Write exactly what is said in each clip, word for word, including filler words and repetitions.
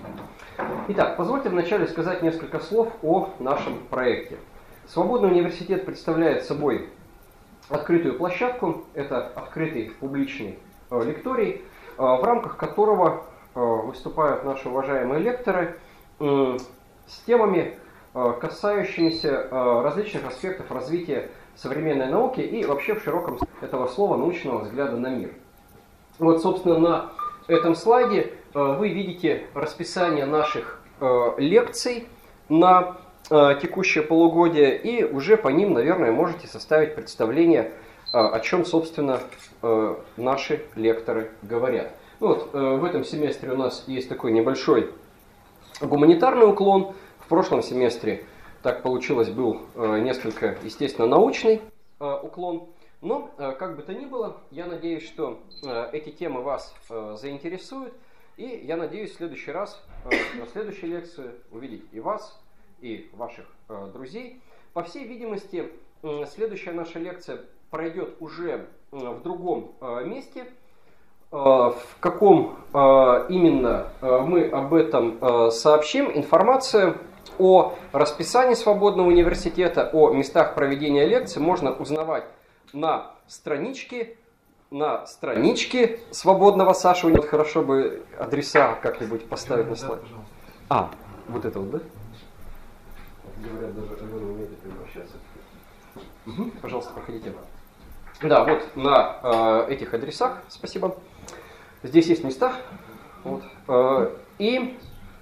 Итак, позвольте вначале сказать несколько слов о нашем проекте. Свободный университет представляет собой открытую площадку, это открытый публичный э, лекторий, э, в рамках которого э, выступают наши уважаемые лекторы э, с темами, э, касающимися э, различных аспектов развития современной науки и вообще в широком этого слова научного взгляда на мир. Вот, собственно, на этом слайде э, вы видите расписание наших э, лекций на э, текущее полугодие, и уже по ним, наверное, можете составить представление, э, о чем, собственно, э, наши лекторы говорят. Вот, э, в этом семестре у нас есть такой небольшой гуманитарный уклон. В прошлом семестре, так получилось, был э, несколько, естественно, научный э, уклон. Но, как бы то ни было, я надеюсь, что э, эти темы вас э, заинтересуют, и я надеюсь в следующий раз, э, на следующей лекции увидеть и вас, и ваших э, друзей. По всей видимости, э, следующая наша лекция пройдет уже э, в другом э, месте. Э, в каком э, именно э, мы об этом э, сообщим. Информацию о расписании свободного университета, о местах проведения лекций можно узнавать на страничке, на страничке свободного Саши. Вот хорошо бы адреса как-нибудь поставить на слайд. А, вот это вот, да? Говорят, даже Алена умеет обращаться. Угу, пожалуйста, проходите. Да, вот на э, этих адресах, спасибо. Здесь есть места. Вот. Э, и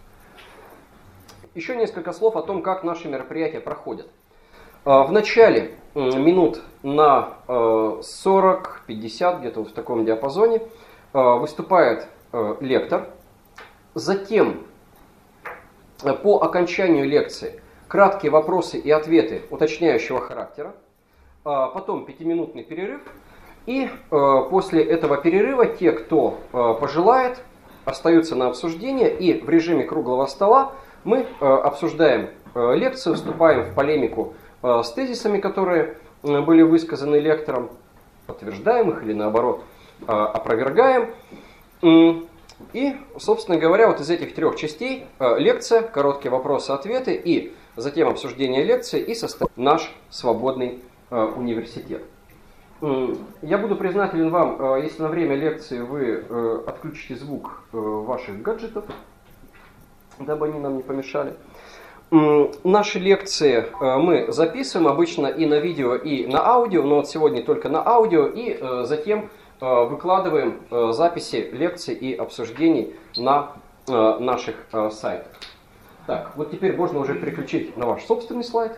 еще несколько слов о том, как наши мероприятия проходят. В начале минут на сорок-пятьдесят, где-то вот в таком диапазоне, выступает лектор. Затем, по окончанию лекции, краткие вопросы и ответы уточняющего характера. Потом пятиминутный перерыв. И после этого перерыва те, кто пожелает, остаются на обсуждение. И в режиме круглого стола мы обсуждаем лекцию, вступаем в полемику с тезисами, которые были высказаны лектором, подтверждаем их или наоборот опровергаем. И, собственно говоря, вот из этих трех частей лекция, короткие вопросы-ответы и затем обсуждение лекции и состоит наш свободный университет. Я буду признателен вам, если на время лекции вы отключите звук ваших гаджетов, дабы они нам не помешали. Наши лекции мы записываем обычно и на видео, и на аудио, но вот сегодня только на аудио, и затем выкладываем записи лекций и обсуждений на наших сайтах. Так, вот теперь можно уже переключить на ваш собственный слайд.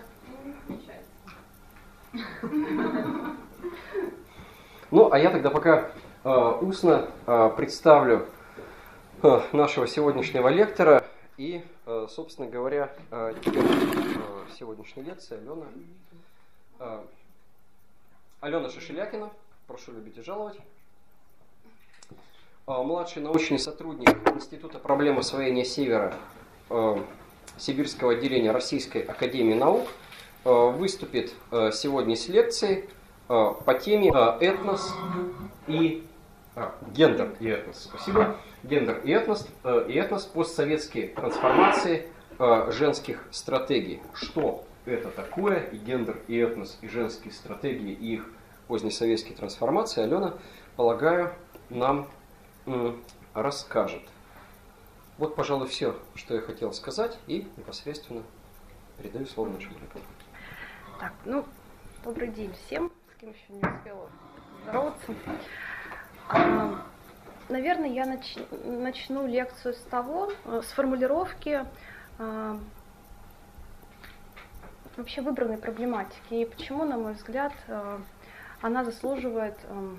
Ну, а я тогда пока устно представлю нашего сегодняшнего лектора. И, собственно говоря, теперь сегодняшняя лекция Алена. Алена Шишелякина, прошу любить и жаловать. Младший научный сотрудник Института проблем освоения Севера Сибирского отделения Российской академии наук, выступит сегодня с лекцией по теме этнос и а, гендер и этнос. Спасибо. Гендер и этнос, э, и этнос постсоветские трансформации э, женских стратегий. Что это такое? И гендер, и этнос, и женские стратегии, и их позднесоветские трансформации Алена, полагаю, нам э, расскажет. Вот, пожалуй, все, что я хотел сказать, и непосредственно передаю слово нашему лектору. Так, ну, добрый день всем, с кем еще не успела здороваться. Наверное, я нач... начну лекцию с того, с формулировки э, вообще выбранной проблематики и почему, на мой взгляд, э, она заслуживает э,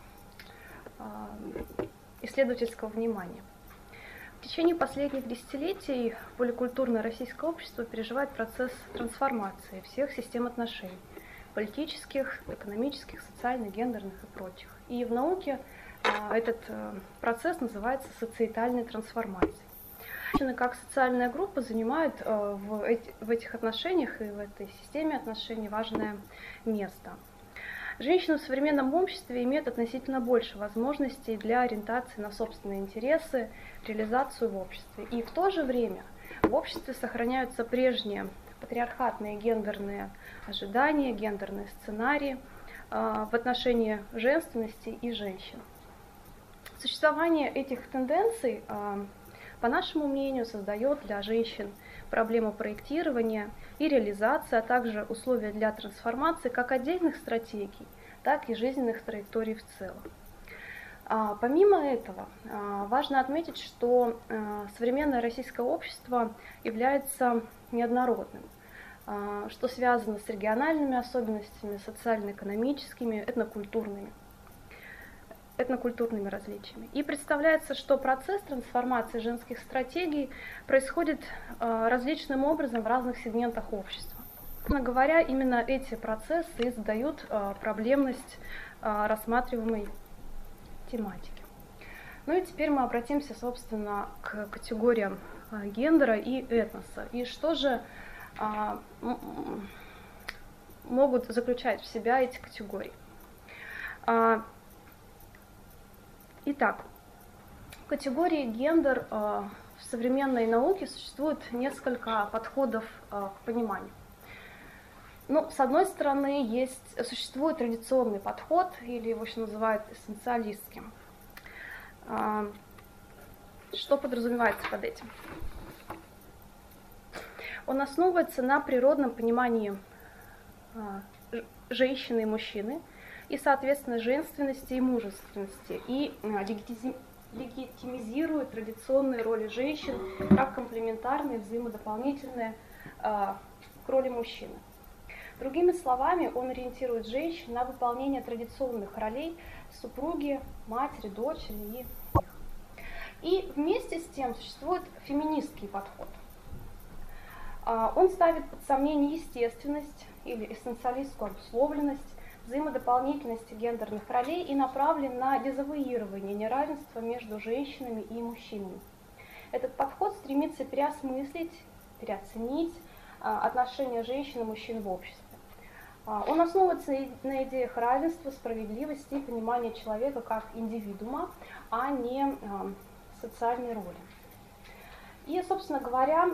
э, исследовательского внимания. В течение последних десятилетий поликультурное российское общество переживает процесс трансформации всех систем отношений – политических, экономических, социальных, гендерных и прочих. И в науке этот процесс называется социетальной трансформацией. Женщины как социальная группа занимают в этих отношениях и в этой системе отношений важное место. Женщины в современном обществе имеют относительно больше возможностей для ориентации на собственные интересы, реализацию в обществе. И в то же время в обществе сохраняются прежние патриархатные гендерные ожидания, гендерные сценарии э, в отношении женственности и женщин. Существование этих тенденций, э, по нашему мнению, создает для женщин проблему проектирования и реализации, а также условия для трансформации как отдельных стратегий, так и жизненных траекторий в целом. А, помимо этого, а, важно отметить, что а, современное российское общество является неоднородным, а, что связано с региональными особенностями, социально-экономическими, этнокультурными. этнокультурными различиями. И представляется, что процесс трансформации женских стратегий происходит э, различным образом в разных сегментах общества. Собственно говоря, именно эти процессы и задают э, проблемность э, рассматриваемой тематики. Ну и теперь мы обратимся, собственно, к категориям э, гендера и этноса. И что же э, могут заключать в себя эти категории? Итак, в категории гендер э, в современной науке существует несколько подходов э, к пониманию. Ну, с одной стороны, есть, существует традиционный подход, или его еще называют эссенциалистским. Э, что подразумевается под этим? Он основывается на природном понимании э, женщины и мужчины, и, соответственно, женственности и мужественности, и легитимизирует традиционные роли женщин как комплементарные, взаимодополнительные э, к роли мужчины. Другими словами, он ориентирует женщин на выполнение традиционных ролей супруги, матери, дочери и их. И вместе с тем существует феминистский подход. Э, он ставит под сомнение естественность или эссенциалистскую обусловленность, взаимодополнительности гендерных ролей и направлен на дезавуирование неравенства между женщинами и мужчинами. Этот подход стремится переосмыслить, переоценить отношения женщин и мужчин в обществе. Он основывается на идеях равенства, справедливости и понимания человека как индивидуума, а не социальной роли. И, собственно говоря,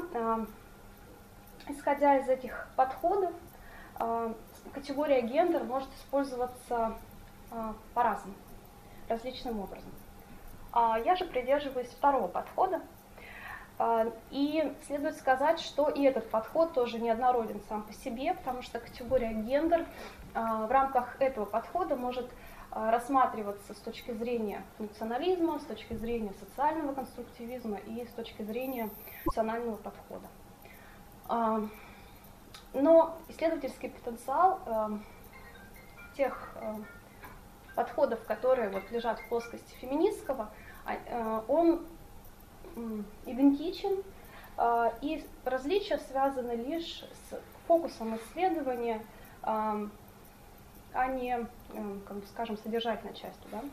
исходя из этих подходов, категория гендер может использоваться э, по-разному, различным образом. А я же придерживаюсь второго подхода. Э, и следует сказать, что и этот подход тоже неоднороден сам по себе, потому что категория гендер э, в рамках этого подхода может э, рассматриваться с точки зрения функционализма, с точки зрения социального конструктивизма и с точки зрения национального подхода. Э, Но исследовательский потенциал э, тех э, подходов, которые вот, лежат в плоскости феминистского, э, он э, идентичен, э, и различия связаны лишь с фокусом исследования, э, а не, э, как бы, скажем, содержательной частью. Да?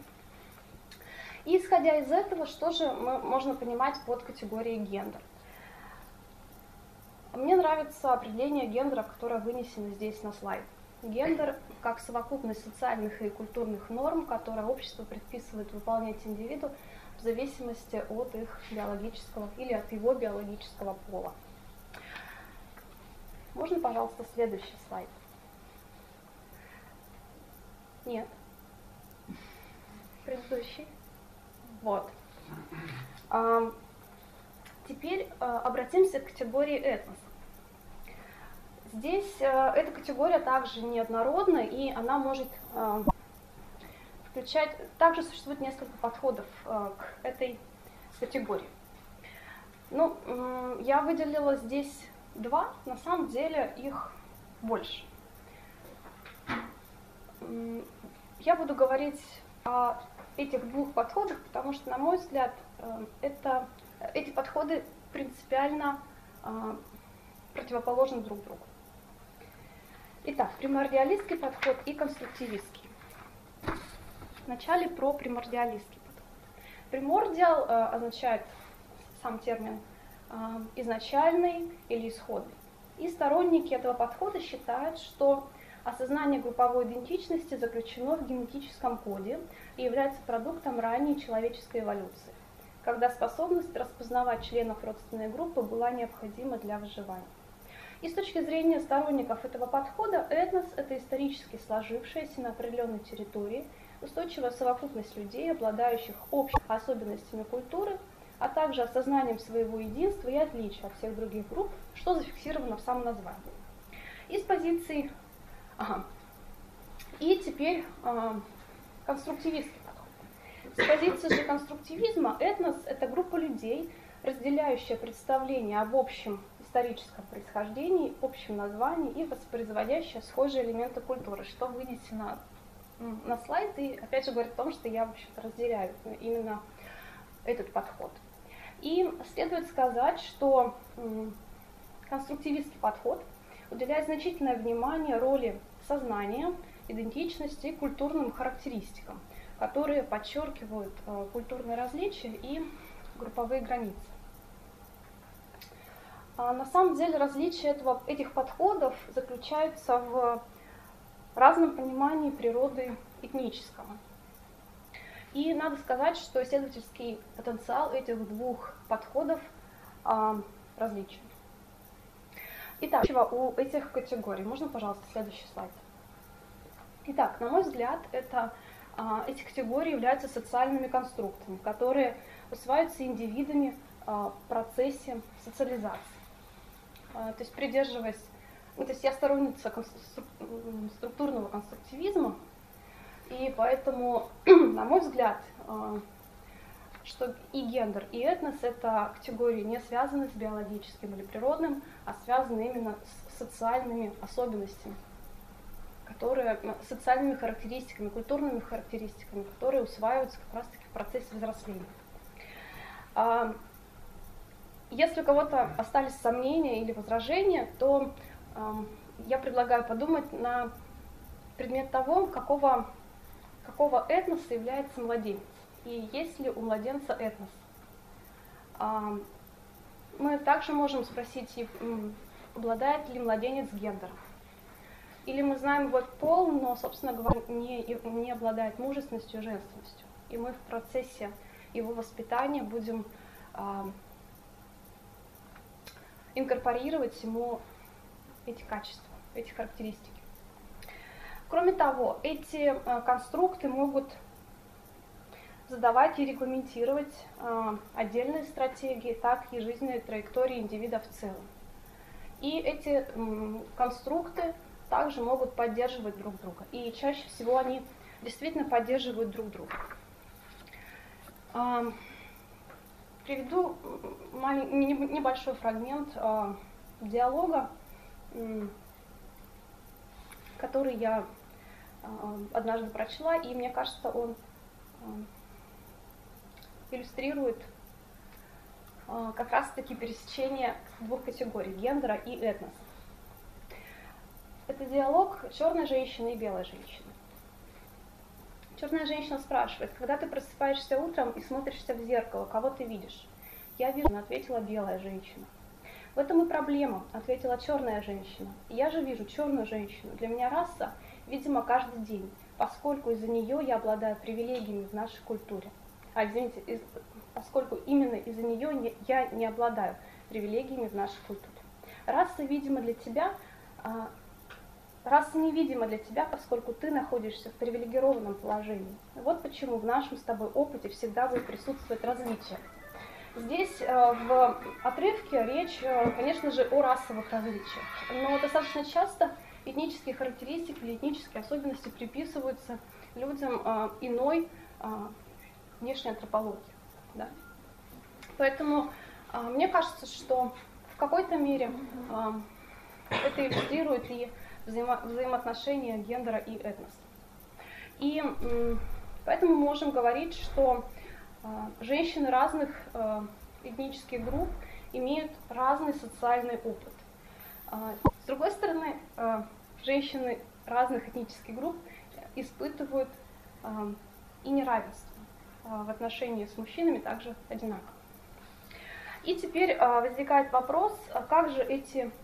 И исходя из этого, что же мы, можно понимать под категорией гендер? Мне нравится определение гендера, которое вынесено здесь на слайд. Гендер как совокупность социальных и культурных норм, которые общество предписывает выполнять индивиду в зависимости от их биологического или от его биологического пола. Можно, пожалуйста, следующий слайд? Нет. Предыдущий. Вот. А, теперь а, обратимся к категории этноса. Здесь а, эта категория также неоднородна, и она может а, включать... Также существует несколько подходов а, к этой категории. Ну, я выделила здесь два, на самом деле их больше. Я буду говорить о этих двух подходах, потому что, на мой взгляд, это, эти подходы принципиально противоположны друг другу. Итак, примордиалистский подход и конструктивистский. Вначале про примордиалистский подход. Примордиал означает сам термин изначальный или исходный. И сторонники этого подхода считают, что Осознание групповой идентичности заключено в генетическом коде и является продуктом ранней человеческой эволюции, когда способность распознавать членов родственной группы была необходима для выживания. И с точки зрения сторонников этого подхода, этнос – это исторически сложившаяся на определенной территории устойчивая совокупность людей, обладающих общими особенностями культуры, а также осознанием своего единства и отличия от всех других групп, что зафиксировано в самом названии. И с позиции... Ага. И теперь э, конструктивистский подход. С позиции же конструктивизма этнос – это группа людей, разделяющая представление об общем историческом происхождении, общем названии и воспроизводящая схожие элементы культуры, что вы видите на, на слайд, и опять же говорит о том, что я, в общем-то, разделяю именно этот подход. И следует сказать, что конструктивистский подход уделяет значительное внимание роли сознания, идентичности и культурным характеристикам, которые подчеркивают культурные различия и групповые границы. А на самом деле различия этого, этих подходов заключаются в разном понимании природы этнического. И надо сказать, что исследовательский потенциал этих двух подходов а, различен. Итак, у этих категорий. Можно, пожалуйста, следующий слайд? Итак, на мой взгляд, это, а, эти категории являются социальными конструктами, которые усваиваются индивидами а, в процессе социализации. А, то есть, придерживаясь, ну, то есть я сторонница констру- структурного конструктивизма, и поэтому, на мой взгляд, а, что и гендер, и этнос – это категории не связаны с биологическим или природным, а связаны именно с социальными особенностями, которые, социальными характеристиками, культурными характеристиками, которые усваиваются как раз-таки в процессе взросления. Если у кого-то остались сомнения или возражения, то я предлагаю подумать на предмет того, какого, какого этноса является младенец. И есть ли у младенца этнос? Мы также можем спросить, обладает ли младенец гендером. Или мы знаем его пол, но, собственно говоря, не, не обладает мужественностью и женственностью. И мы в процессе его воспитания будем а, инкорпорировать ему эти качества, эти характеристики. Кроме того, эти а, конструкты могут задавать и регламентировать э, отдельные стратегии, так и жизненные траектории индивида в целом. И эти м, конструкты также могут поддерживать друг друга. И чаще всего они действительно поддерживают друг друга. Э, приведу малень, небольшой фрагмент э, диалога, э, который я э, однажды прочла, и мне кажется, он э, иллюстрирует э, как раз-таки пересечение двух категорий – гендера и этноса. Это диалог черной женщины и белой женщины. Черная женщина спрашивает: когда ты просыпаешься утром и смотришься в зеркало, кого ты видишь? Я вижу, ответила белая женщина. В этом и проблема, ответила черная женщина. Я же вижу черную женщину. Для меня раса, видимо, каждый день, поскольку из-за нее я обладаю привилегиями в нашей культуре. А, извините, из, поскольку именно из-за нее не, я не обладаю привилегиями в нашей культуре. Раса, видимо, для тебя, а, раса невидима для тебя, поскольку ты находишься в привилегированном положении. Вот почему в нашем с тобой опыте всегда будет присутствовать различия. Здесь а, в отрывке речь, а, конечно же, о расовых различиях, но достаточно часто этнические характеристики или этнические особенности приписываются людям а, иной а, внешней антропологии. Да? Поэтому а, мне кажется, что в какой-то мере а, это иллюстрирует и взаимо- взаимоотношения гендера и этноса. И м, поэтому мы можем говорить, что а, женщины разных а, этнических групп имеют разный социальный опыт. А, с другой стороны, а, женщины разных этнических групп испытывают а, и неравенство в отношении с мужчинами также одинаково. И теперь возникает вопрос, как же эти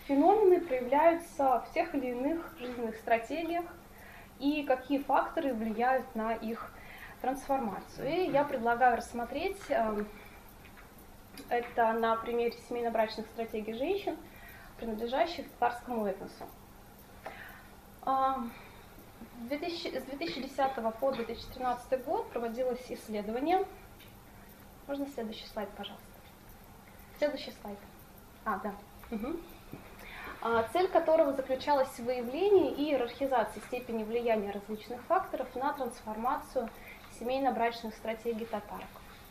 феномены проявляются в тех или иных жизненных стратегиях и какие факторы влияют на их трансформацию. И я предлагаю рассмотреть э, это на примере семейно-брачных стратегий женщин, принадлежащих татарскому этносу. Э, с две тысячи десятого по две тысячи тринадцатый год проводилось исследование. Можно следующий слайд, пожалуйста? Следующий слайд. А, да. Угу. Цель которого заключалась в выявлении и иерархизации степени влияния различных факторов на трансформацию семейно-брачных стратегий татарок.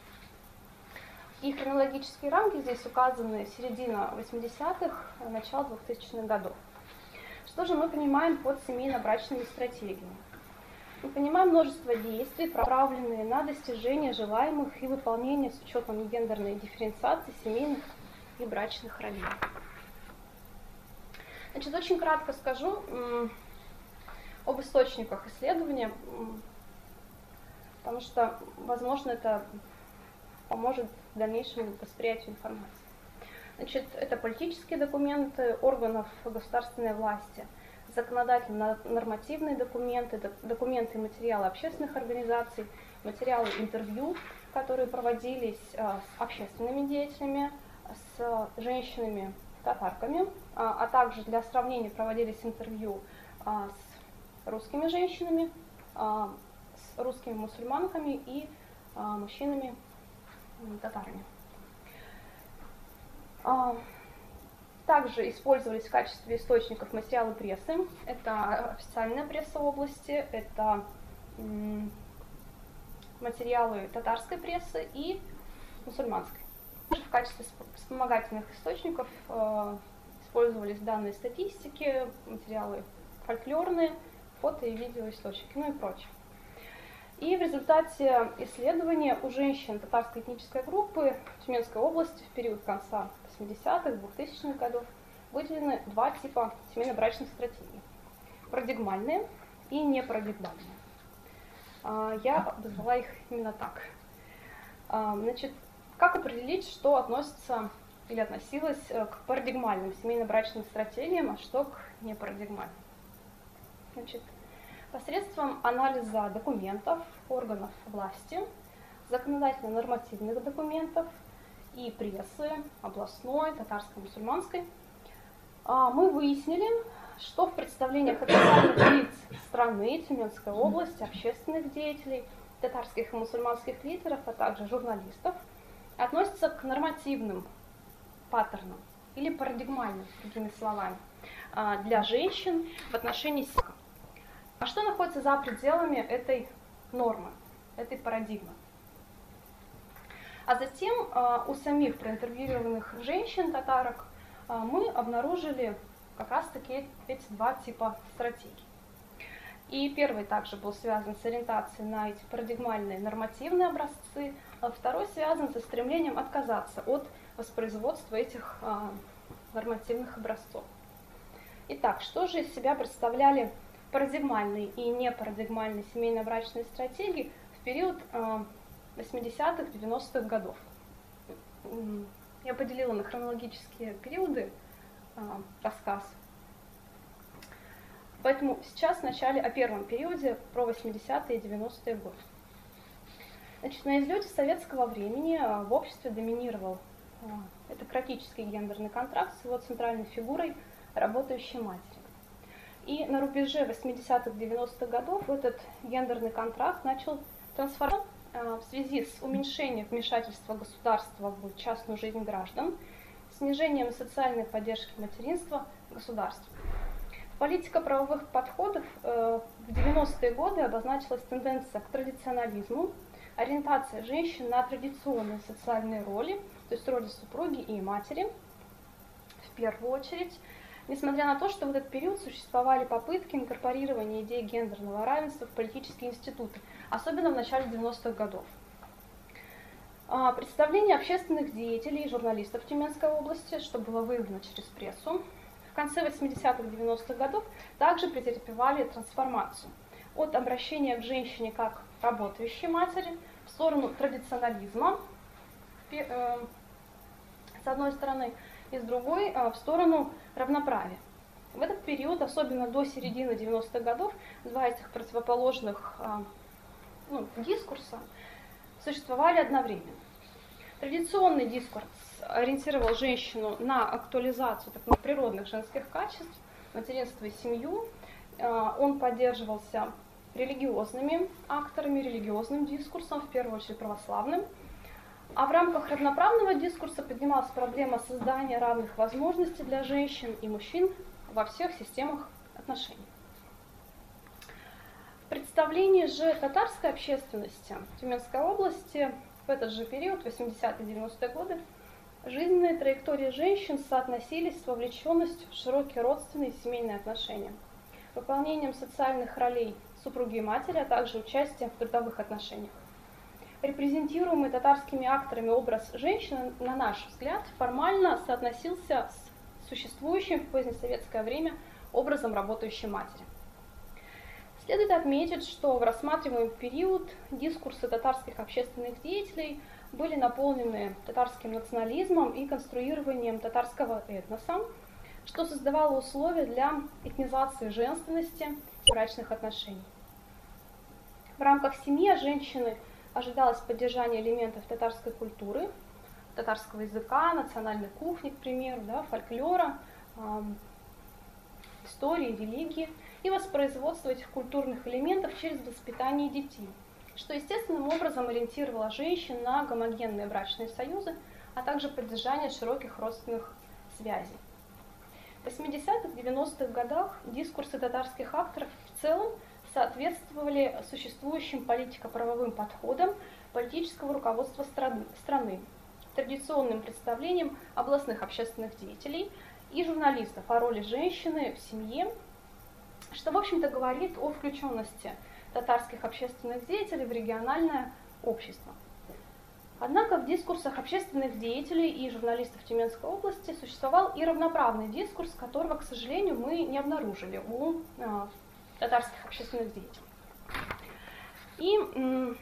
И хронологические рамки здесь указаны середина восьмидесятых, начало двухтысячных годов. Что же мы понимаем под семейно-брачными стратегиями? Мы понимаем множество действий, направленные на достижение желаемых и выполнение с учетом гендерной дифференциации семейных и брачных ролей. Значит, очень кратко скажу об источниках исследования, потому что, возможно, это поможет в дальнейшем восприятию информации. Значит, это политические документы органов государственной власти, законодательно-нормативные документы, документы и материалы общественных организаций, материалы интервью, которые проводились с общественными деятелями, с женщинами, татарками, а также для сравнения проводились интервью с русскими женщинами, с русскими мусульманками и мужчинами татарами. Также использовались в качестве источников материалы прессы. Это официальная пресса области, это материалы татарской прессы и мусульманской. В качестве вспомогательных источников э, использовались данные статистики, материалы фольклорные, фото и видеоисточники, ну и прочее. И в результате исследования у женщин татарской этнической группы Тюменской области в период конца восьмидесятых, двухтысячных годов выделены два типа семейно-брачных стратегий. Парадигмальные и непарадигмальные. Э, я обозвала их именно так. Э, значит, Как определить, что относится или относилось к парадигмальным семейно-брачным стратегиям, а что к непарадигмальным? Значит, посредством анализа документов органов власти, законодательно-нормативных документов и прессы областной, татарской, мусульманской, мы выяснили, что в представлениях официальных лиц страны, Тюменской области, общественных деятелей, татарских и мусульманских лидеров, а также журналистов, относится к нормативным паттернам или парадигмальным, другими словами, для женщин в отношении себя. А что находится за пределами этой нормы, этой парадигмы? А затем у самих проинтервьюированных женщин, татарок, мы обнаружили как раз-таки эти два типа стратегий. И первый также был связан с ориентацией на эти парадигмальные нормативные образцы, а второй связан со стремлением отказаться от воспроизводства этих а, нормативных образцов. Итак, что же из себя представляли парадигмальные и непарадигмальные семейно-брачные стратегии в период а, восьмидесятых, девяностых годов? Я поделила на хронологические периоды а, рассказ. Поэтому сейчас вначале о первом периоде, про восьмидесятые и девяностые годы. Значит, на излете советского времени в обществе доминировал этнократический гендерный контракт с его центральной фигурой работающей матери. И на рубеже восьмидесятых, девяностых годов этот гендерный контракт начал трансформироваться в связи с уменьшением вмешательства государства в частную жизнь граждан, снижением социальной поддержки материнства государства. Политика правовых подходов в девяностые годы обозначилась тенденция к традиционализму, ориентация женщин на традиционные социальные роли, то есть роли супруги и матери, в первую очередь, несмотря на то, что в этот период существовали попытки инкорпорирования идей гендерного равенства в политические институты, особенно в начале девяностых годов. Представление общественных деятелей и журналистов Тюменской области, что было выявлено через прессу, в конце восьмидесятых, девяностых годов также претерпевали трансформацию от обращения к женщине как работающей матери в сторону традиционализма, с одной стороны, и с другой в сторону равноправия. В этот период, особенно до середины девяностых годов, два этих противоположных ну, дискурса существовали одновременно. Традиционный дискурс ориентировал женщину на актуализацию так, природных женских качеств, материнство и семью. Он поддерживался религиозными акторами, религиозным дискурсом, в первую очередь православным. А в рамках равноправного дискурса поднималась проблема создания равных возможностей для женщин и мужчин во всех системах отношений. В представлении же татарской общественности в Тюменской области в этот же период, восьмидесятые-девяностые годы, жизненные траектории женщин соотносились с вовлеченностью в широкие родственные и семейные отношения, выполнением социальных ролей супруги и матери, а также участием в трудовых отношениях. Репрезентируемый татарскими акторами образ женщины, на наш взгляд, формально соотносился с существующим в позднесоветское время образом работающей матери. Следует отметить, что в рассматриваемый период дискурсы татарских общественных деятелей были наполнены татарским национализмом и конструированием татарского этноса, что создавало условия для этнизации женственности и брачных отношений. В рамках семьи от женщины ожидалось поддержание элементов татарской культуры, татарского языка, национальной кухни, к примеру, да, фольклора, э, истории, религии, и воспроизводство этих культурных элементов через воспитание детей, что естественным образом ориентировало женщин на гомогенные брачные союзы, а также поддержание широких родственных связей. В восьмидесятых-девяностых годах дискурсы татарских авторов в целом соответствовали существующим политико-правовым подходам политического руководства страны, традиционным представлениям областных общественных деятелей и журналистов о роли женщины в семье, что, в общем-то, говорит о включенности татарских общественных деятелей в региональное общество. Однако в дискурсах общественных деятелей и журналистов Тюменской области существовал и равноправный дискурс, которого, к сожалению, мы не обнаружили у э, татарских общественных деятелей. И м-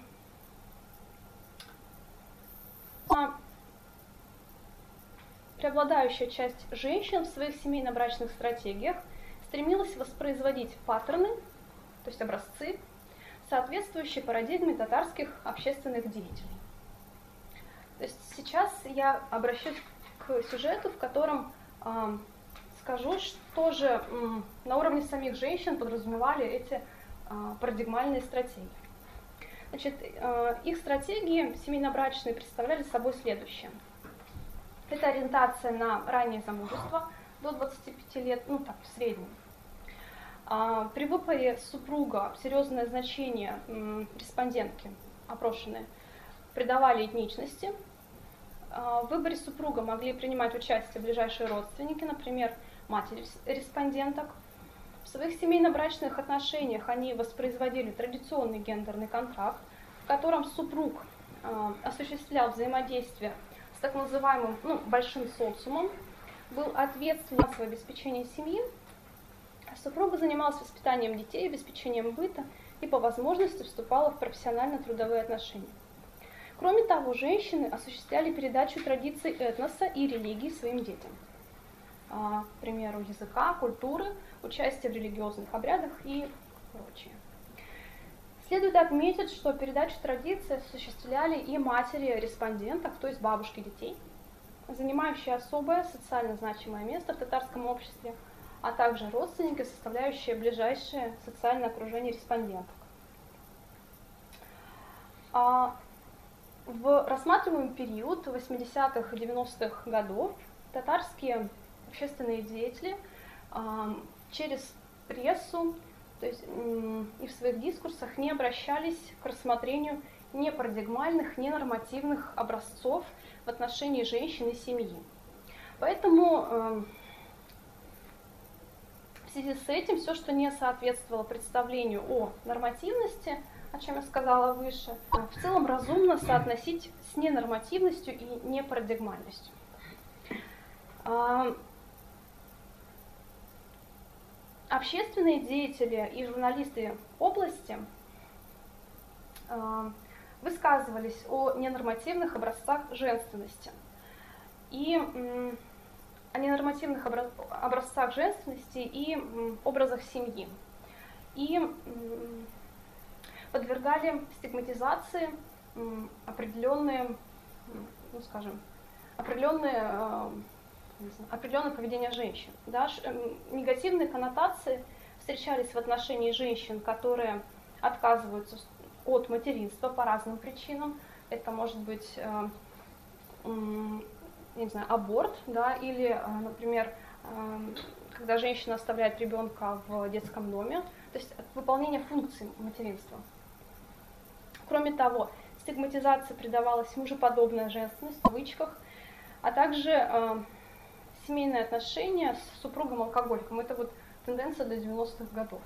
преобладающая часть женщин в своих семейно-брачных стратегиях стремилась воспроизводить паттерны, то есть образцы, соответствующие парадигме татарских общественных деятелей. То есть сейчас я обращусь к сюжету, в котором э, скажу, что же э, на уровне самих женщин подразумевали эти э, парадигмальные стратегии. Значит, э, их стратегии семейно-брачные представляли собой следующее. Это ориентация на раннее замужество до двадцати пяти лет, ну так, в среднем. Э, при выборе супруга серьезное значение э, респондентки, опрошенные, придавали этничности. В выборе супруга могли принимать участие ближайшие родственники, например, матери респонденток. В своих семейно-брачных отношениях они воспроизводили традиционный гендерный контракт, в котором супруг э, осуществлял взаимодействие с так называемым ну, большим социумом, был ответственен за обеспечение семьи, а супруга занималась воспитанием детей, обеспечением быта и по возможности вступала в профессионально-трудовые отношения. Кроме того, женщины осуществляли передачу традиций этноса и религии своим детям. К примеру, языка, культуры, участие в религиозных обрядах и прочее. Следует отметить, что передачу традиций осуществляли и матери респондентов, то есть бабушки детей, занимающие особое социально значимое место в татарском обществе, а также родственники, составляющие ближайшее социальное окружение респондентов. В рассматриваемый период восьмидесятых-девяностых годов татарские общественные деятели э, через прессу, то есть, э, и в своих дискурсах не обращались к рассмотрению непарадигмальных, ненормативных образцов в отношении женщин и семьи. Поэтому э, в связи с этим все, что не соответствовало представлению о нормативности, о чем я сказала выше, в целом разумно соотносить с ненормативностью и непарадигмальностью. Общественные деятели и журналисты области высказывались о ненормативных образцах женственности. И о ненормативных образцах женственности и образах семьи. И подвергали стигматизации определенные, ну, скажем, определенные, определенное поведение женщин. Да? Негативные коннотации встречались в отношении женщин, которые отказываются от материнства по разным причинам. Это может быть, я не знаю, аборт, да, или, например, когда женщина оставляет ребенка в детском доме, то есть выполнение функций материнства. Кроме того, стигматизации придавалась мужеподобная женственность в кавычках, а также э, семейные отношения с супругом-алкоголиком. Это вот тенденция до девяностых годов.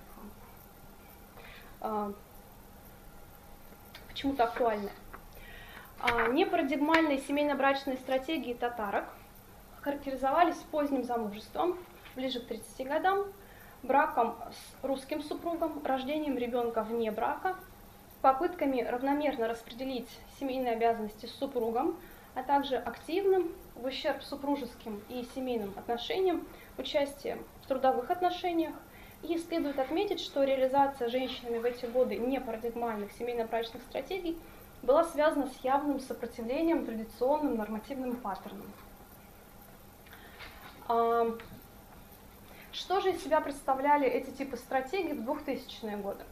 Э, почему-то актуальная. Э, непарадигмальные семейно-брачные стратегии татарок характеризовались поздним замужеством, ближе к тридцати годам, браком с русским супругом, рождением ребенка вне брака, попытками равномерно распределить семейные обязанности с супругом, а также активным, в ущерб супружеским и семейным отношениям, участием в трудовых отношениях. И следует отметить, что реализация женщинами в эти годы непарадигмальных семейно-брачных стратегий была связана с явным сопротивлением традиционным нормативным паттернам. Что же из себя представляли эти типы стратегий в двухтысячные годы?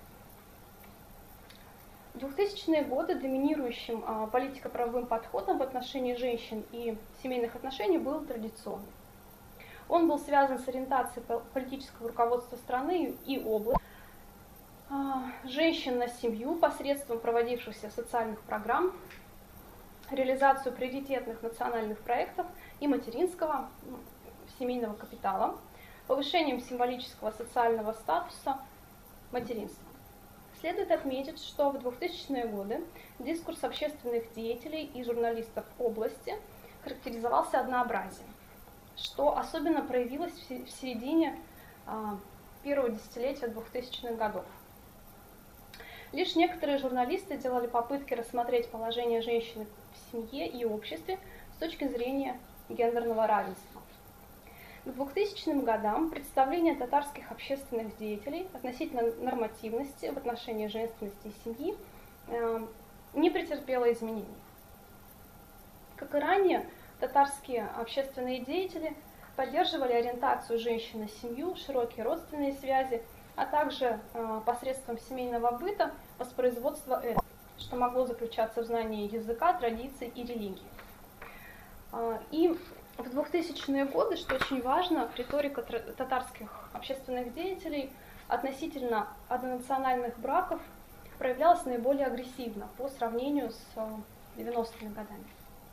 В двухтысячные годы доминирующим а, политико-правовым подходом в отношении женщин и семейных отношений был традиционный. Он был связан с ориентацией политического руководства страны и области, а, женщин на семью посредством проводившихся социальных программ, реализацию приоритетных национальных проектов и материнского ну, семейного капитала, повышением символического социального статуса материнства. Следует отметить, что в двухтысячные годы дискурс общественных деятелей и журналистов области характеризовался однообразием, что особенно проявилось в середине а, первого десятилетия двухтысячных годов. Лишь некоторые журналисты делали попытки рассмотреть положение женщины в семье и обществе с точки зрения гендерного равенства. К двухтысячным годам представление татарских общественных деятелей относительно нормативности в отношении женственности и семьи э, не претерпело изменений. Как и ранее, татарские общественные деятели поддерживали ориентацию женщин на семью, широкие родственные связи, а также э, посредством семейного быта воспроизводство этики, что могло заключаться в знании языка, традиций и религии. Э, и в двухтысячные годы, что очень важно, риторика татарских общественных деятелей относительно однонациональных браков проявлялась наиболее агрессивно по сравнению с девяностыми годами.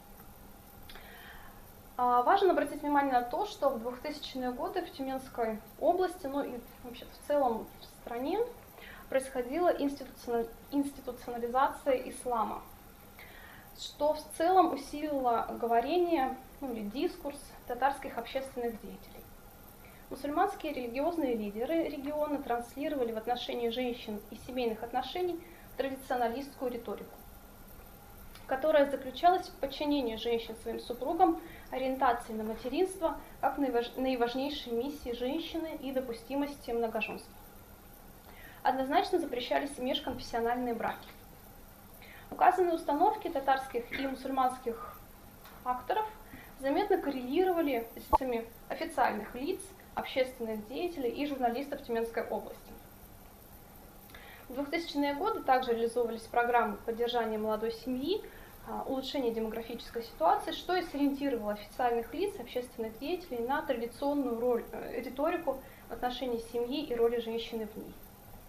Важно обратить внимание на то, что в двухтысячные годы в Тюменской области, ну и вообще в целом в стране, происходила институционализация ислама, что в целом усилило говорение ну, или дискурс татарских общественных деятелей. Мусульманские религиозные лидеры региона транслировали в отношении женщин и семейных отношений традиционалистскую риторику, которая заключалась в подчинении женщин своим супругам, ориентации на материнство как наиважнейшей миссии женщины и допустимости многоженства. Однозначно запрещались межконфессиональные браки. Указанные установки татарских и мусульманских акторов заметно коррелировали с позициями официальных лиц, общественных деятелей и журналистов Тюменской области. В двухтысячные годы также реализовывались программы поддержания молодой семьи, улучшения демографической ситуации, что и сориентировало официальных лиц, общественных деятелей на традиционную роль, риторику в отношении семьи и роли женщины в ней.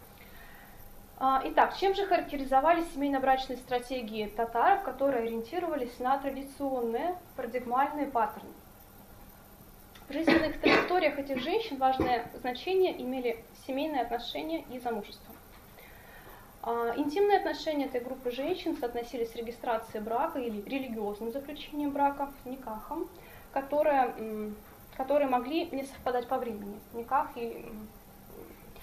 Итак, чем же характеризовались семейно-брачные стратегии татаров, которые ориентировались на традиционные парадигмальные паттерны? В жизненных траекториях этих женщин важное значение имели семейные отношения и замужество. Интимные отношения этой группы женщин соотносились с регистрацией брака или религиозным заключением брака, никахом, которые, которые могли не совпадать по времени. Никах и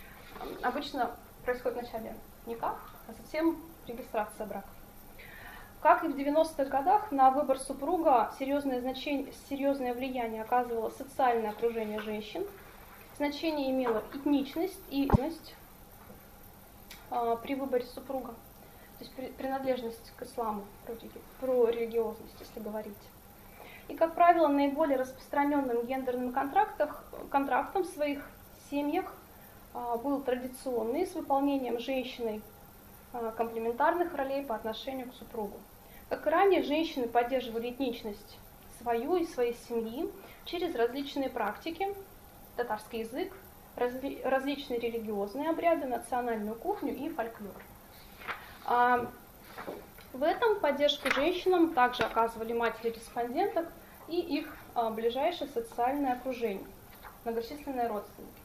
обычно происходит вначале никах, а затем регистрация брака. Как и в девяностых годах, на выбор супруга серьезное, значение, серьезное влияние оказывало социальное окружение женщин. Значение имела этничность и этность э, при выборе супруга, то есть при, принадлежность к исламу, про, про религиозность, если говорить. И, как правило, наиболее распространенным гендерным контрактом в своих семьях э, был традиционный, с выполнением женщиной э, комплементарных ролей по отношению к супругу. Как и ранее, женщины поддерживали этничность свою и своей семьи через различные практики, татарский язык, разли, различные религиозные обряды, национальную кухню и фольклор. А, в этом поддержку женщинам также оказывали матери респонденток и их а, ближайшее социальное окружение, многочисленные родственники.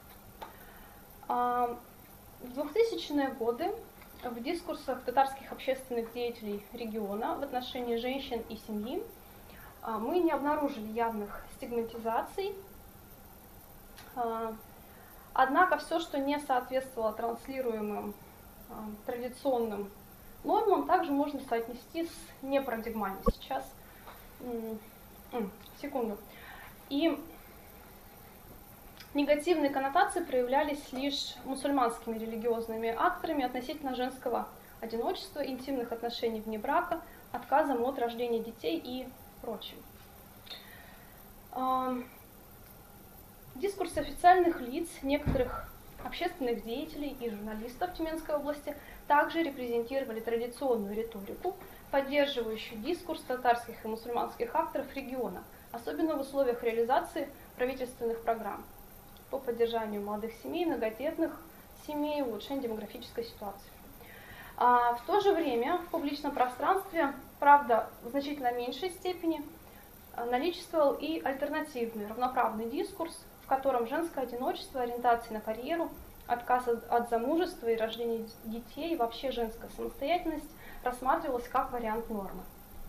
А, в двухтысячные годы в дискурсах татарских общественных деятелей региона в отношении женщин и семьи а, мы не обнаружили явных стигматизаций. Однако все, что не соответствовало транслируемым э, традиционным нормам, также можно соотнести с непарадигмальной. Сейчас, м- м- секунду. И негативные коннотации проявлялись лишь мусульманскими религиозными акторами относительно женского одиночества, интимных отношений вне брака, отказом от рождения детей и прочим. Дискурс официальных лиц, некоторых общественных деятелей и журналистов Тюменской области также репрезентировали традиционную риторику, поддерживающую дискурс татарских и мусульманских акторов региона, особенно в условиях реализации правительственных программ по поддержанию молодых семей, многодетных семей и улучшению демографической ситуации. А в то же время в публичном пространстве, правда, в значительно меньшей степени наличествовал и альтернативный равноправный дискурс, в котором женское одиночество, ориентация на карьеру, отказ от замужества и рождения детей и вообще женская самостоятельность рассматривалась как вариант нормы.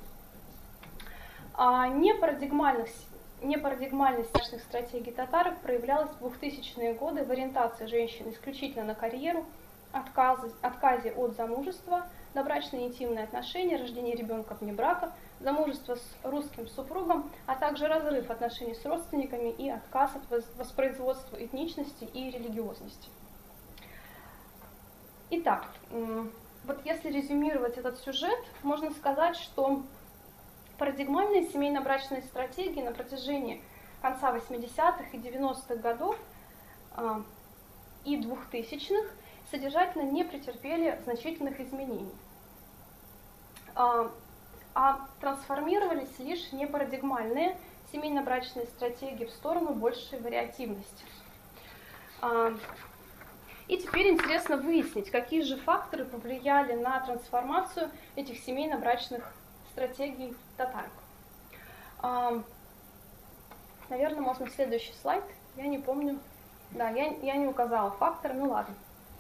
А непарадигмальность, непарадигмальность наших стратегий татарок проявлялась в двухтысячные годы в ориентации женщин исключительно на карьеру, отказе, отказе от замужества, добрачные интимные отношения, рождение ребенка вне брака, замужество с русским супругом, а также разрыв отношений с родственниками и отказ от воспроизводства этничности и религиозности. Итак, вот если резюмировать этот сюжет, можно сказать, что парадигмальные семейно-брачные стратегии на протяжении конца восьмидесятых и девяностых годов и двухтысячных содержательно не претерпели значительных изменений, а, а трансформировались лишь непарадигмальные семейно-брачные стратегии в сторону большей вариативности. А, и теперь интересно выяснить, какие же факторы повлияли на трансформацию этих семейно-брачных стратегий татарок. А, наверное, можно следующий слайд. Я не помню. Да, я, я не указала факторы, ну ладно.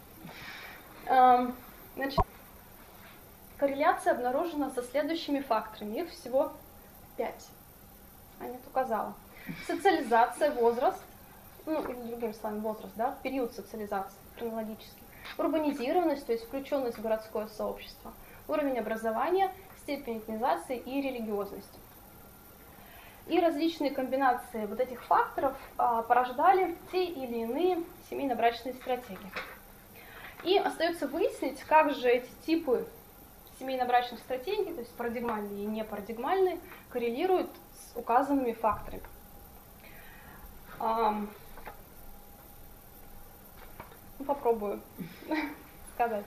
Значит, корреляция обнаружена со следующими факторами. Их всего пять. А нет, указала. Социализация, возраст, ну, или другими словами, возраст, да, период социализации, хронологический. Урбанизированность, то есть включенность в городское сообщество. Уровень образования, степень этнизации и религиозность. И различные комбинации вот этих факторов а, порождали те или иные семейно-брачные стратегии. И остается выяснить, как же эти типы семейно-брачных стратегий, то есть парадигмальные и непарадигмальные, коррелируют с указанными факторами. А, ну, попробую сказать.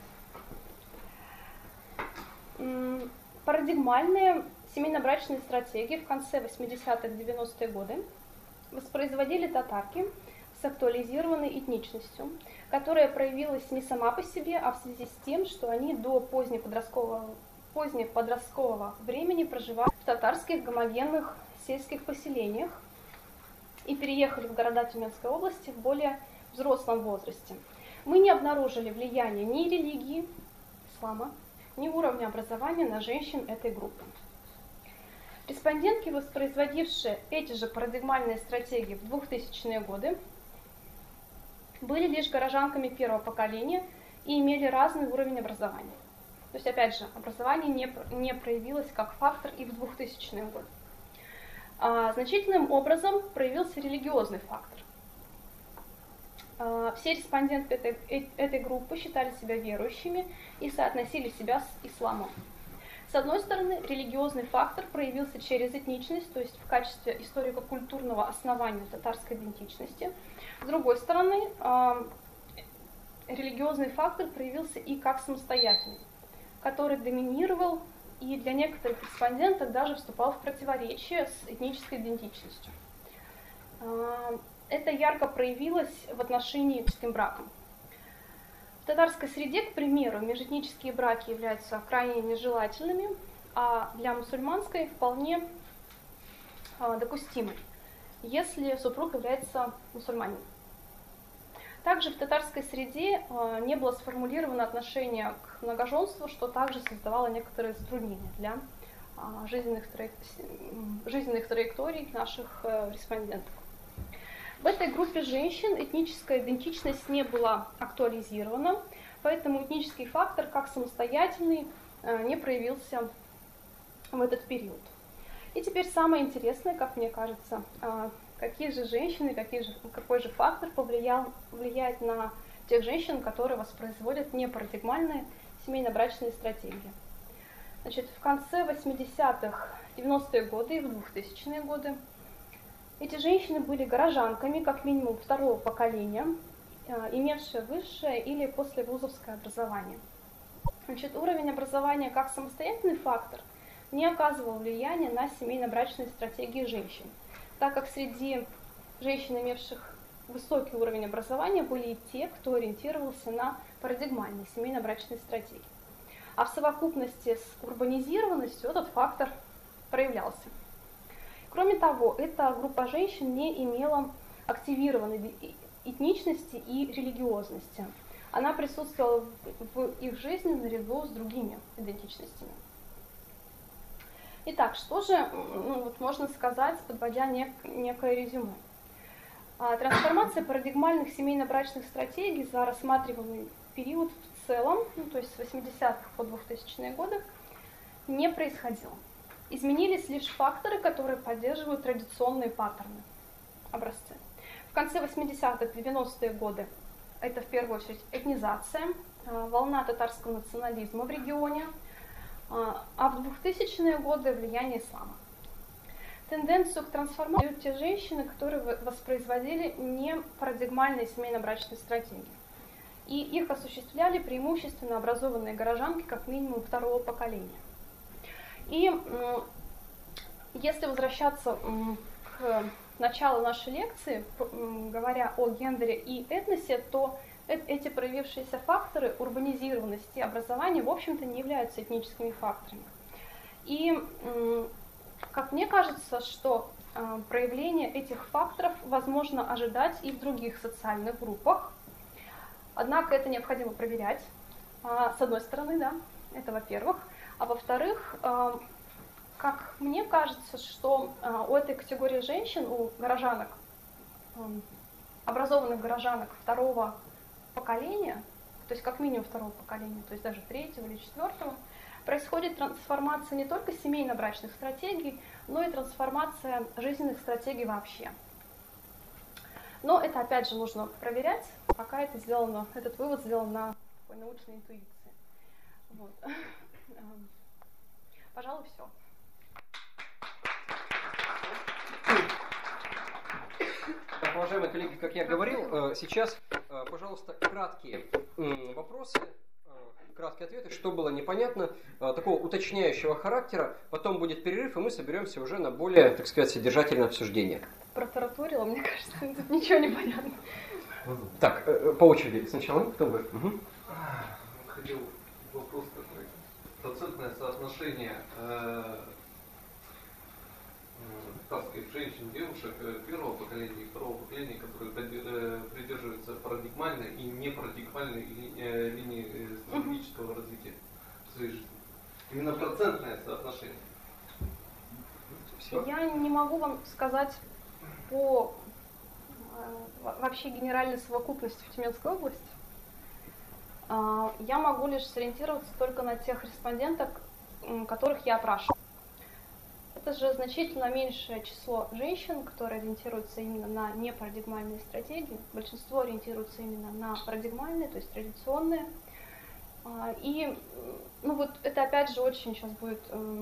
Парадигмальные семейно-брачные стратегии в конце восьмидесятых-девяностых годы воспроизводили татарки с актуализированной этничностью, которая проявилась не сама по себе, а в связи с тем, что они до позднеподросткового, позднеподросткового времени проживали в татарских гомогенных сельских поселениях и переехали в города Тюменской области в более взрослом возрасте. Мы не обнаружили влияния ни религии, ислама, ни уровня образования на женщин этой группы. Респондентки, воспроизводившие эти же парадигмальные стратегии в двухтысячные годы, были лишь горожанками первого поколения и имели разный уровень образования. То есть, опять же, образование не, не проявилось как фактор и в двухтысячные годы. А, значительным образом проявился религиозный фактор. А, все респонденты этой, этой группы считали себя верующими и соотносили себя с исламом. С одной стороны, религиозный фактор проявился через этничность, то есть в качестве историко-культурного основания татарской идентичности. С другой стороны, а, религиозный фактор проявился и как самостоятельный, который доминировал и для некоторых респондентов даже вступал в противоречие с этнической идентичностью. Это ярко проявилось в отношении к этническим бракам. В татарской среде, к примеру, межэтнические браки являются крайне нежелательными, а для мусульманской вполне допустимой, если супруг является мусульманином. Также в татарской среде не было сформулировано отношение к многоженству, что также создавало некоторые затруднения для жизненных, траек... жизненных траекторий наших респондентов. В этой группе женщин этническая идентичность не была актуализирована, поэтому этнический фактор как самостоятельный не проявился в этот период. И теперь самое интересное, как мне кажется, какие же женщины, какие же, какой же фактор повлиял, влияет на тех женщин, которые воспроизводят непарадигмальные семейно-брачные стратегии. Значит, в конце восьмидесятых, девяностые годы и в двухтысячные годы эти женщины были горожанками, как минимум второго поколения, имевшие высшее или послевузовское образование. Значит, уровень образования как самостоятельный фактор не оказывал влияния на семейно-брачные стратегии женщин, так как среди женщин, имевших высокий уровень образования, были и те, кто ориентировался на парадигмальные семейно-брачные стратегии. А в совокупности с урбанизированностью этот фактор проявлялся. Кроме того, эта группа женщин не имела активированной этничности и религиозности. Она присутствовала в их жизни наряду с другими идентичностями. Итак, что же ну, вот можно сказать, подводя нек- некое резюме? А, трансформация парадигмальных семейно-брачных стратегий за рассматриваемый период в целом, ну, то есть с восьмидесятых по двухтысячные годы, не происходила. Изменились лишь факторы, которые поддерживают традиционные паттерны, образцы. В конце восьмидесятых, девяностые годы это в первую очередь этнизация, волна татарского национализма в регионе, а в двухтысячные годы влияние ислама. Тенденцию к трансформации дают те женщины, которые воспроизводили непарадигмальные семейно-брачные стратегии. И их осуществляли преимущественно образованные горожанки, как минимум второго поколения. И если возвращаться к началу нашей лекции, говоря о гендере и этносе, то эти проявившиеся факторы урбанизированности и образования, в общем-то, не являются этническими факторами. И, как мне кажется, что проявление этих факторов возможно ожидать и в других социальных группах. Однако это необходимо проверять. С одной стороны, да, это во-первых. А во-вторых, как мне кажется, что у этой категории женщин, у горожанок, образованных горожанок второго поколения, то есть как минимум второго поколения, то есть даже третьего или четвертого, происходит трансформация не только семейно-брачных стратегий, но и трансформация жизненных стратегий вообще. Но это опять же нужно проверять, пока это сделано, этот вывод сделан на такой научной интуиции. Вот. Пожалуй, все. Так, уважаемые коллеги, как я говорил, сейчас, пожалуйста, краткие вопросы, краткие ответы, что было непонятно, такого уточняющего характера. Потом будет перерыв, и мы соберемся уже на более, так сказать, содержательное обсуждение. Протараторила, мне кажется, тут ничего не понятно. Так, по очереди. Сначала мы, потом вы. Угу. Хотел вопрос такой. Процентное соотношение э, татарских женщин, девушек первого поколения и второго поколения, которые придерживаются парадигмальной и непарадигмальной линии стратегического mm-hmm. развития своей жизни. Именно процентное соотношение. Все. Я не могу вам сказать по вообще генеральной совокупности в Тюменской области. я могу лишь сориентироваться только на тех респонденток, которых я опрашиваю. Это же значительно меньшее число женщин, которые ориентируются именно на непарадигмальные стратегии. Большинство ориентируются именно на парадигмальные, то есть традиционные. И ну вот это опять же очень сейчас будет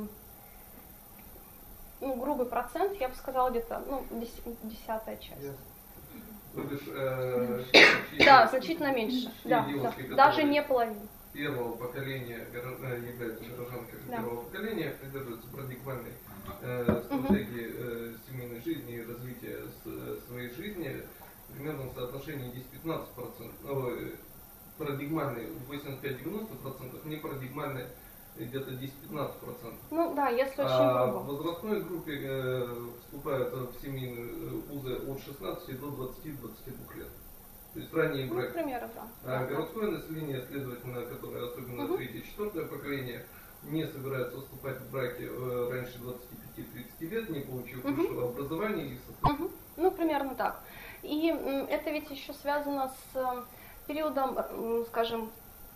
ну, грубый процент, я бы сказала где-то ну, десятая часть. Будешь, э, да, значительно меньше. Да, девушки, да. Даже не половина. Первого поколения являются гражданками да. первого поколения, придерживаются парадигмальной э, стратегии э, семейной жизни и развития с, своей жизни. Примерно в соотношении десять-пятнадцать процентов. Э, парадигмальные восемьдесят пять - девяносто процентов, не парадигмальные где-то десять-пятнадцать процентов. Ну да, если очень а грубо. В возрастной группе э, вступают в семейные узы от шестнадцати до двадцати - двадцати двух лет. То есть ранние браки. Ну, к примеру, да. А городское население, следовательно, которое особенно угу. третье и четвертое поколение, не собирается вступать в браки э, раньше двадцати пяти - тридцати лет, не получив угу. высшего образования и угу. Ну, примерно так. И м, это ведь еще связано с э, периодом, э, скажем,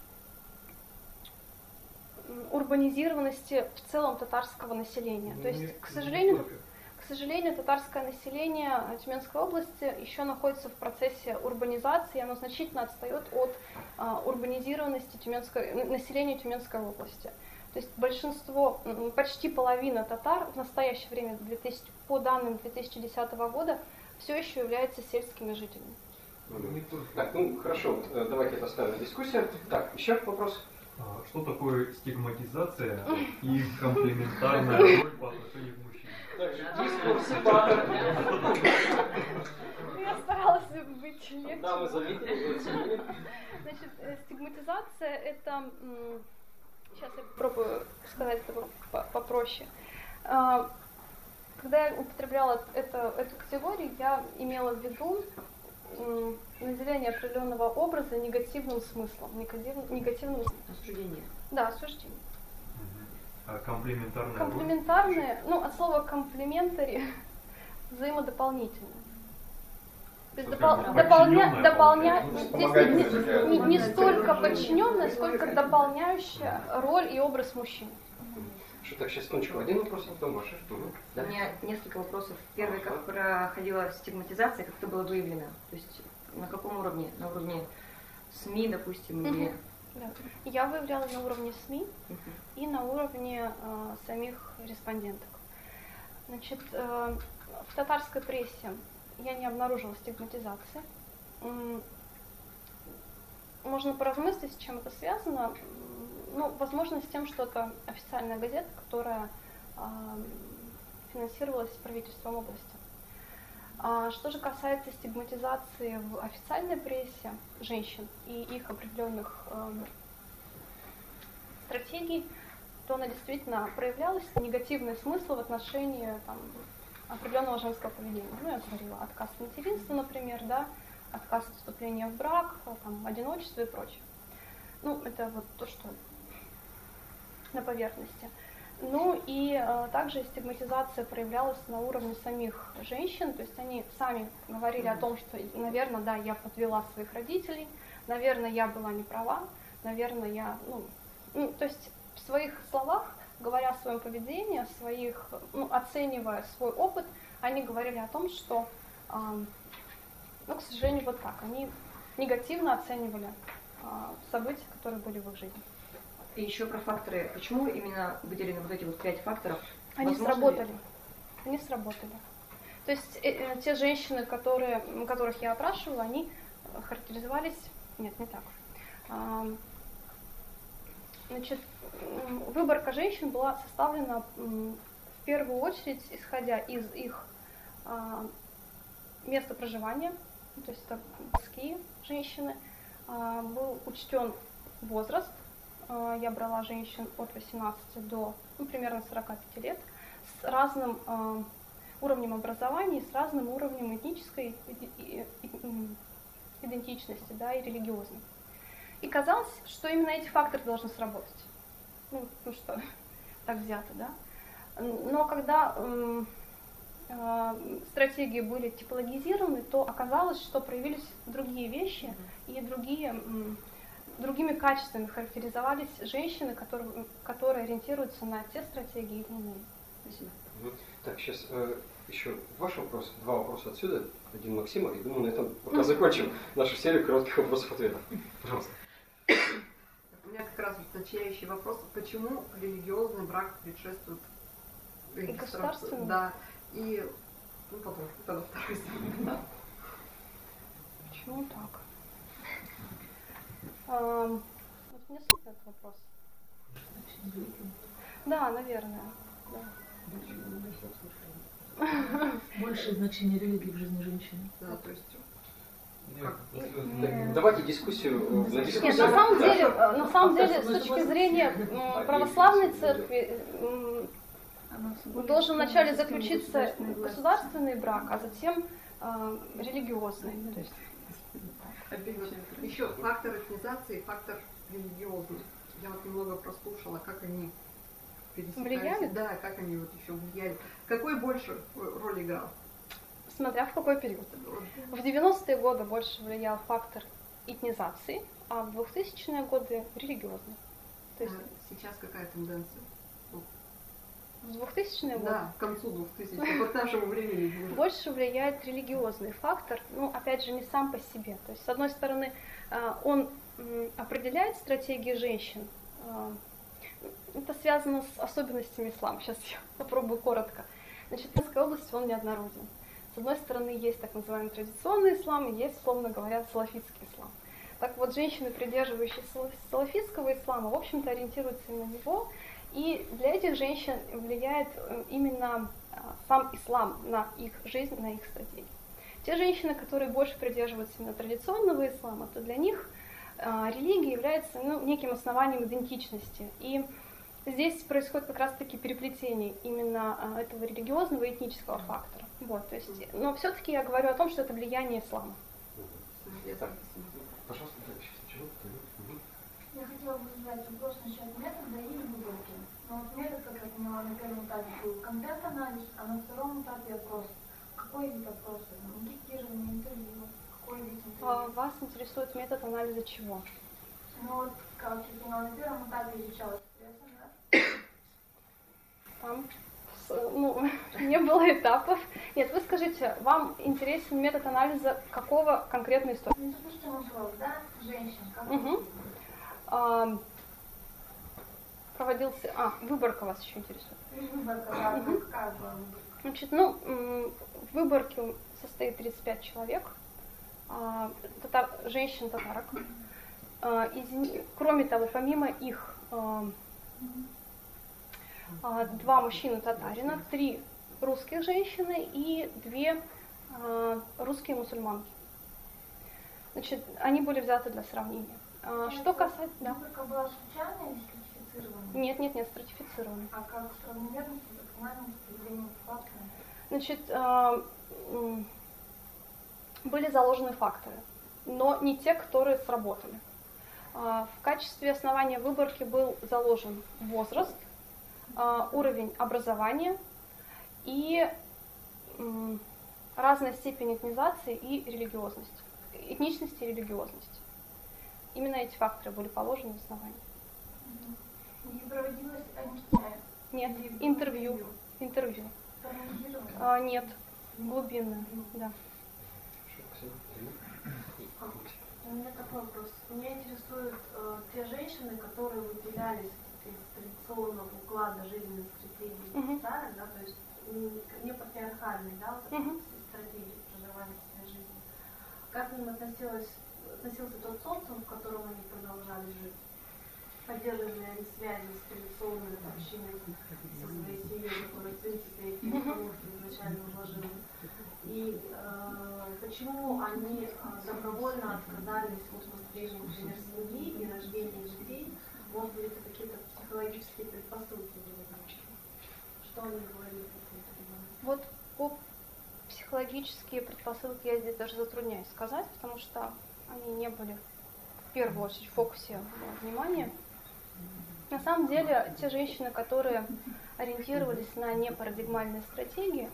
урбанизированности в целом татарского населения. Ну, То есть, не, к сожалению, к сожалению, татарское население Тюменской области еще находится в процессе урбанизации, оно значительно отстает от а, урбанизированности тюменской, населения Тюменской области. То есть большинство, почти половина татар в настоящее время, по данным две тысячи десятого года, все еще являются сельскими жителями. Так, ну хорошо, давайте это оставим на дискуссию. Так, еще вопрос? Что такое стигматизация и комплементарная роль по отношению к мужчинам? Я старалась быть легче. Да, мы заметили. Значит, стигматизация это... Сейчас я попробую сказать это попроще. Когда я употребляла это, эту категорию, я имела в виду наделение определенного образа негативным смыслом, негативным, негативным осуждение. Да, осуждение. А комплементарное? Комплементарное, ну от слова комплементари взаимодополнительное. То есть допол, дополня, дополня, здесь не, не, не столько подчиненная, сколько дополняющая роль и образ мужчины. Что так, сейчас секундочку, один вопрос, а потом ваш. Да? У меня несколько вопросов. Первый, как проходила стигматизация, как это было выявлено? То есть на каком уровне? На уровне СМИ, допустим, uh-huh. или... Да. Я выявляла на уровне СМИ uh-huh. и на уровне э, самих респонденток. Значит, э, в татарской прессе я не обнаружила стигматизации. М- можно поразмыслить, с чем это связано. Ну, возможно, с тем, что это официальная газета, которая э, финансировалась правительством области. А что же касается стигматизации в официальной прессе женщин и их определенных э, стратегий, то она действительно проявлялась негативный смысл в отношении там, определенного женского поведения. Ну, я говорила, отказ от материнства, например, да, отказ от вступления в брак, там, одиночество и прочее. Ну, это вот то, что на поверхности. Ну и э, также стигматизация проявлялась на уровне самих женщин, то есть они сами говорили о том, что, наверное, да, я подвела своих родителей, наверное, я была не права, наверное, я, ну, ну то есть в своих словах, говоря о своем поведении, о своих, ну, оценивая свой опыт, они говорили о том, что, э, ну, к сожалению, вот так, они негативно оценивали э, события, которые были в их жизни. И еще про факторы. Почему именно выделены вот эти вот пять факторов? Они Возможно сработали. Ли? Они сработали. То есть э, те женщины, которые, которых я опрашивала, они характеризовались... Нет, не так. А, значит, выборка женщин была составлена в первую очередь, исходя из их а, места проживания. То есть это городские женщины. А, был учтен возраст. Я брала женщин от восемнадцати до ну, примерно сорока пяти лет с разным э, уровнем образования, с разным уровнем этнической идентичности, да, и религиозной. И казалось, что именно эти факторы должны сработать. Ну, ну что, так взято, да. Но когда э, э, стратегии были типологизированы, то оказалось, что проявились другие вещи и другие... Э, другими качествами характеризовались женщины, которые, которые ориентируются на те стратегии или иные? Спасибо. Так, сейчас э, еще ваш вопрос, два вопроса отсюда, один Максима, и думаю, на этом пока закончим нашу серию коротких вопросов-ответов. Пожалуйста. У меня как раз уточняющий вопрос, почему религиозный брак предшествует государственному? Да, и ну, потом, тогда второй. Да. Почему так? А, вот мне сложно этот вопрос. Да, наверное. Да. Большее значение религии в жизни женщины. Да, то есть Нет, Так, давайте дискуссию на дискуссию. Нет, на самом деле, на самом деле, с точки зрения м, православной церкви, м, должен вначале заключиться государственный брак, а затем э, религиозный. То есть, еще фактор этнизации, фактор религиозный. Я вот немного прослушала, как они пересекались. Влияли? Да, как они вот еще влияли. Какой больше роль играл? смотря в какой период. В девяностые годы больше влиял фактор этнизации, а в двухтысячные годы религиозный. То есть А сейчас какая тенденция? в двухтысячные годы Да, к концу двухтысячных, вот нашему времени. больше влияет религиозный фактор, ну, опять же, не сам по себе. То есть, с одной стороны, он определяет стратегии женщин. Это связано с особенностями ислама. Сейчас я попробую коротко. Значит, в Иркутской области он неоднороден. С одной стороны, есть так называемый традиционный ислам, и есть, условно говоря, салафитский ислам. Так вот, женщины, придерживающиеся салафитского ислама, в общем-то, ориентируются на него, и для этих женщин влияет именно сам ислам на их жизнь, на их стратегии. Те женщины, которые больше придерживаются именно традиционного ислама, то для них религия является ну, неким основанием идентичности. И здесь происходит как раз-таки переплетение именно этого религиозного и этнического фактора. Вот, то есть, но все-таки я говорю о том, что это влияние ислама. Пожалуйста, я хотела бы задать вопрос насчет метода и выборки. Но вот метод, как я поняла, на первом этапе был контент-анализ, а на втором этапе опрос. Какой вид опроса? Анкетирование, интервью? Какой вид интервью? А вас интересует метод анализа чего? Ну вот, как я поняла, на первом этапе изучалась пресса, да? Там ну, не было этапов. Нет, вы скажите, вам интересен метод анализа какого конкретной истории? Ну, допустим, вопрос, да, женщин, как Угу. А, проводился... А, выборка вас еще интересует. выборка, да, Угу. какая была выборка? Значит, ну, в выборке состоит тридцать пять человек, а, татар, женщин-татарок. А, из, кроме того, помимо их... А, два мужчины-татарина, три русских женщины и две э, русские мусульманки. Значит, они были взяты для сравнения. А, что касается... Да. Выборка была случайная или стратифицированная? Нет, нет, нет, стратифицированная. А как с равномерностью, доскональностью, определением фактора? Значит, э, м, были заложены факторы, но не те, которые сработали. А, в качестве основания выборки был заложен возраст, уровень образования и м, разная степень этнизации и религиозности, этничности и религиозности. Именно эти факторы были положены в основании. Не проводилось анкета? Нет, интервью. Интервью. А, нет, глубинное, да. У меня такой вопрос. Меня интересуют э, те женщины, которые выделялись из традиционного уклада жизненной стратегии Мгм. Китая, да, то есть м, не патриархальной, да, вот этой Мгм. стратегии проживания своей жизни. Как к ним относилась, относился тот социум, в котором они продолжали жить? Поддерживали они связи с традиционной общиной, со своей семьей, которая, в принципе, их Мгм. изначально вложила? И э, почему они э, добровольно отказались от построения, например, семьи и рождения детей? Может быть, это какие-то психологические предпосылки были там? Что они говорили по этому поводу? Вот по психологические предпосылки я здесь даже затрудняюсь сказать, потому что они не были в первую очередь в фокусе внимания. На самом деле, те женщины, которые ориентировались на непарадигмальные стратегии,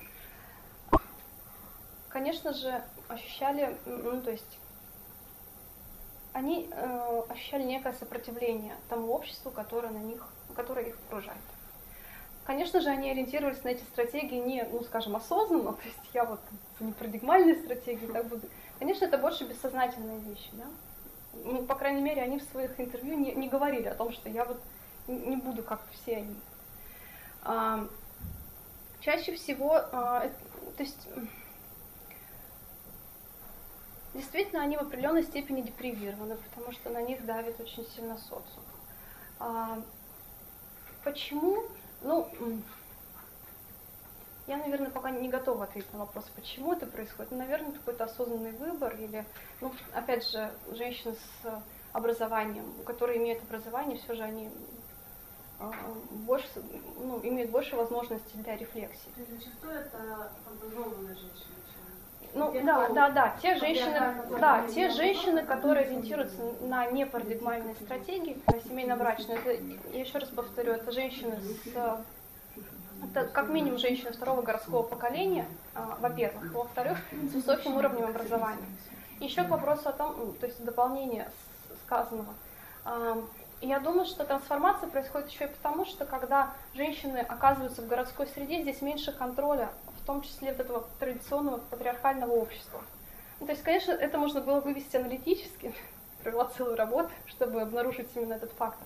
конечно же, ощущали, ну, то есть, они э, ощущали некое сопротивление тому обществу, которое, на них, которое их окружает. Конечно же, они ориентировались на эти стратегии не, ну, скажем, осознанно, то есть я вот за непарадигмальные стратегии так буду. Конечно, это больше бессознательные вещи, да. Ну, по крайней мере, они в своих интервью не, не говорили о том, что я вот не буду как все они. А, чаще всего, а, то есть, действительно, они в определенной степени депривированы, потому что на них давит очень сильно социум. А, почему? Ну, я, наверное, пока не готова ответить на вопрос, почему это происходит. Ну, наверное, это какой-то осознанный выбор, или, ну, опять же, женщины с образованием, которые имеют образование, все же они э, больше, ну, имеют больше возможностей для рефлексии. То есть зачастую это образованные женщины. Ну, да, да, да, те женщины, да, те женщины, которые ориентируются на непарадигмальные стратегии, на семейно-брачные, это, я еще раз повторю, это женщины с, это как минимум женщины второго городского поколения, а, во-первых, во-вторых, с высоким уровнем образования. Еще к вопросу о том, то есть дополнение сказанного. А, я думаю, что трансформация происходит еще и потому, что когда женщины оказываются в городской среде, здесь меньше контроля, в том числе от этого традиционного патриархального общества. Ну, то есть, конечно, это можно было вывести аналитически, провела целую работу, чтобы обнаружить именно этот фактор.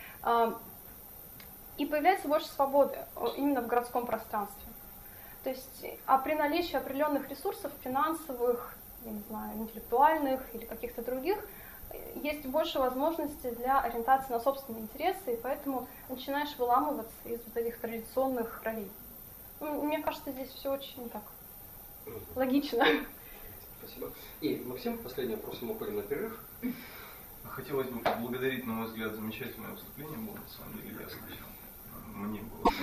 И появляется больше свободы именно в городском пространстве. То есть, а при наличии определенных ресурсов, финансовых, я не знаю, интеллектуальных или каких-то других, есть больше возможностей для ориентации на собственные интересы, и поэтому начинаешь выламываться из вот этих традиционных ролей. Мне кажется, здесь все очень так логично. Спасибо. И, Максим, последний вопрос, мы уходим на перерыв. Хотелось бы поблагодарить, на мой взгляд, замечательное выступление было, на самом деле, я слышал. Мне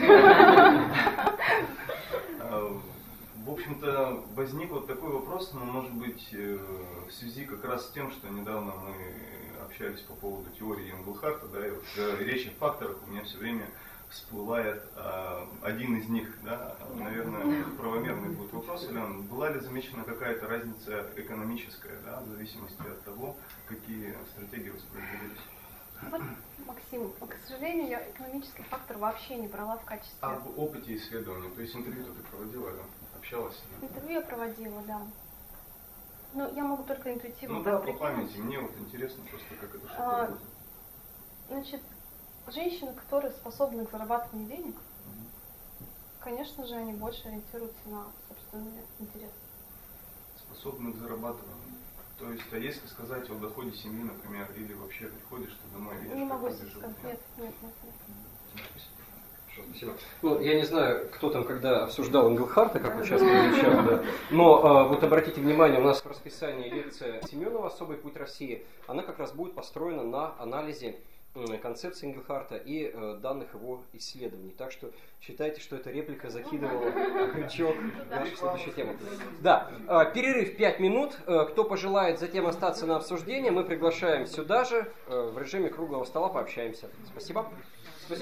было. В общем-то, возник вот такой вопрос, но, может быть, в связи как раз с тем, что недавно мы общались по поводу теории Энглхарта, да, и вот речь о факторах у меня все время всплывает а, один из них, да, наверное, правомерный будет вопрос, Ильян, была ли замечена какая-то разница экономическая, да, в зависимости от того, какие стратегии воспроизводились? Вот, Максим, к сожалению, я экономический фактор вообще не брала в качестве... А в опыте исследования, то есть интервью ты проводила, общалась? Интервью я проводила, да. Но я могу только интуитивно... Ну да, по памяти, мне вот интересно просто, как это что-то а, будет. Значит, женщины, которые способны к зарабатыванию денег, конечно же, они больше ориентируются на собственные интересы. Способны к зарабатыванию. То есть, а если сказать о доходе семьи, например, или вообще приходишь ты домой, видишь, не могу как сказать. живут? Нет, нет, нет, нет. Хорошо, спасибо. Ну, я не знаю, кто там когда обсуждал Энглхарта, как он часто кричал, да. Но вот обратите внимание, у нас в расписании лекция Семенова «Особый путь России», она как раз будет построена на анализе концепции Энглхарта и э, данных его исследований. Так что считайте, что эта реплика закидывала крючок в нашу следующую тему. Да, э, перерыв пять минут. Э, кто пожелает затем остаться на обсуждение, мы приглашаем сюда же. Э, в режиме круглого стола пообщаемся. Спасибо.